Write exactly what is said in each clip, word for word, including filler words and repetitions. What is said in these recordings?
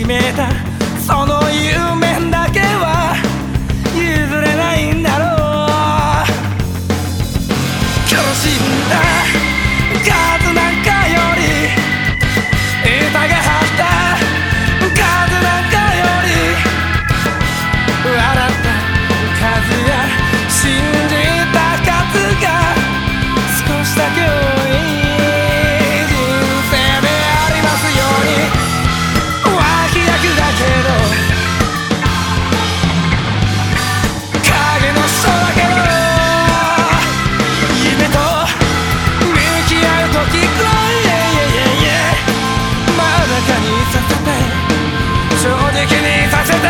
めたその夢だけは譲れないんだろう。苦しんだ数なんかより疑った数なんかより笑った数や信じた数が少しだけ多い人生でありますように。脇役だけど影の人だけど夢と向き合う時くらい真ん中にさせて正直にさせて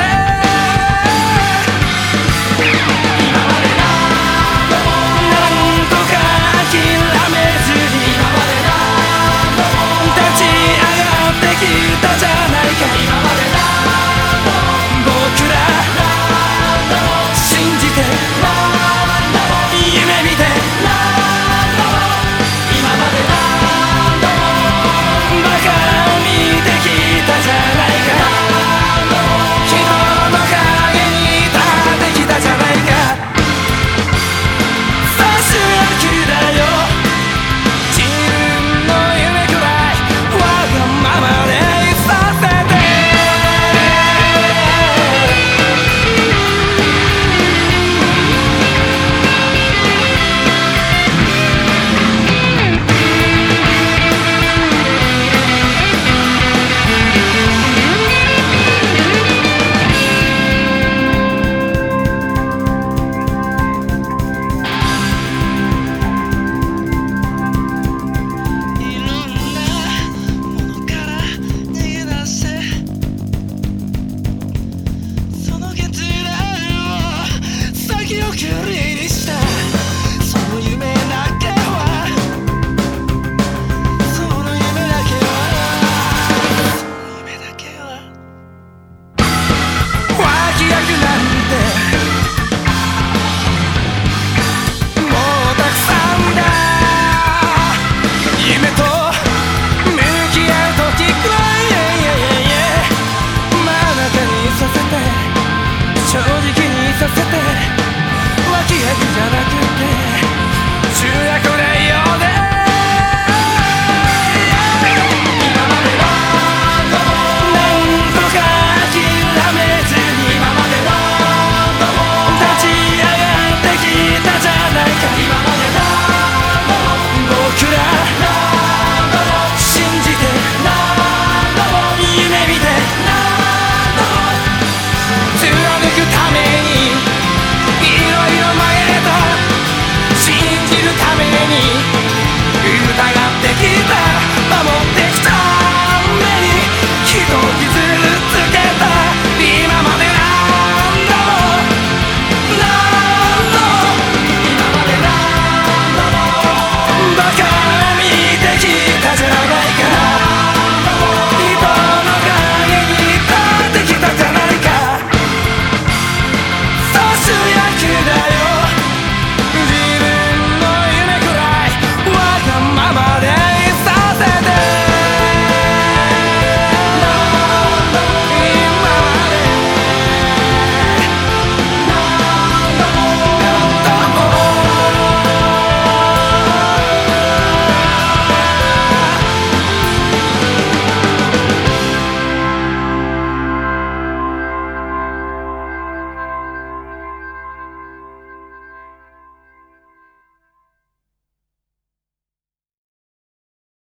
なんとか諦めずに立ち上がってきたじゃないか。